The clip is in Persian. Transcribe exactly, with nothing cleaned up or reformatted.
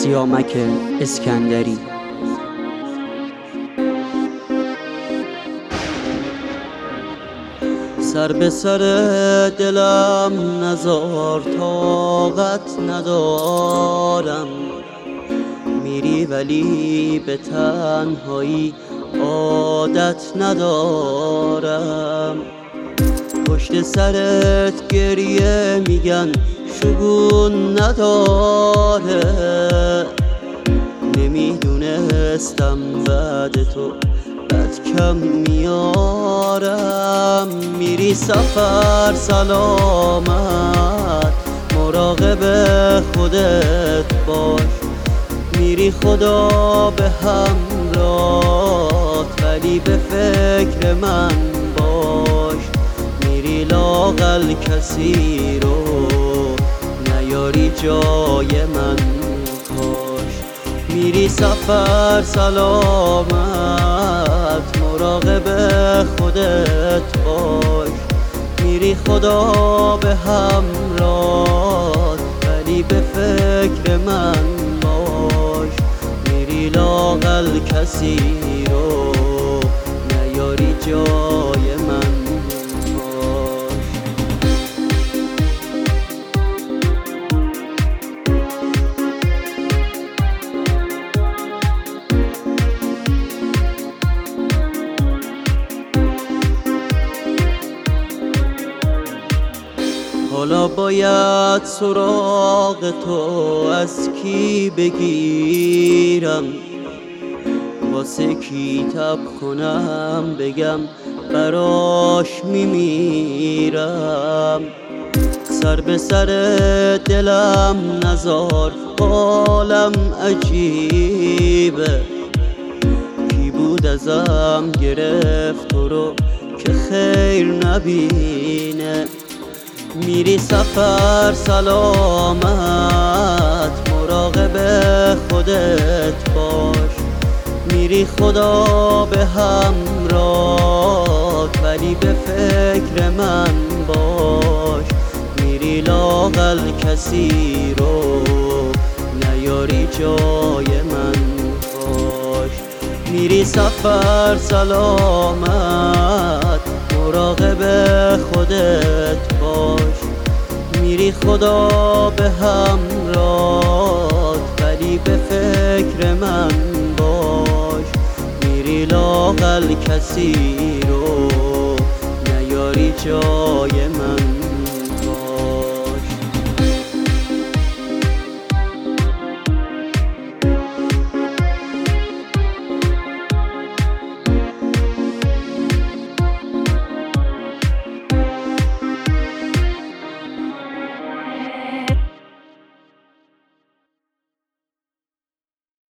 سیامک اسکندری. سر به سر دلم نزار، طاقت ندارم. میری ولی به تنهایی عادت ندارم. پشت سرت گریه میگن شگون نداره. نمیدونستم بعد تو بد کم میارم. میری سفر سلامت، مراقب خودت باش. میری خدا به همراهت، ولی به فکر من باش. میری لااقل کسی رو نیاری جای من کاش. میری سفر سلامت، مراقب خودت باش. میری خدا به همراهت، ولی به فکر من باش. میری لااقل کسی رو نیاری جای من باش. حالا باید سراغ تو از کی بگیرم؟ واسه کی تب کنم بگم براش میمیرم؟ سر به سر دلم نزار، حالم عجیبه. کی بود ازم گرفت تو رو که خیر نبینه؟ میری سفر سلامت، مراقب خودت باش. میری خدا به همراهت، ولی به فکر من باش. میری لااقل کسی رو نیاری جای من باش. میری سفر سلامت، مراقب خودت باش. میری خدا به همراهت، ولی به فکر من باش. میری لااقل کسی رو نیاری جای من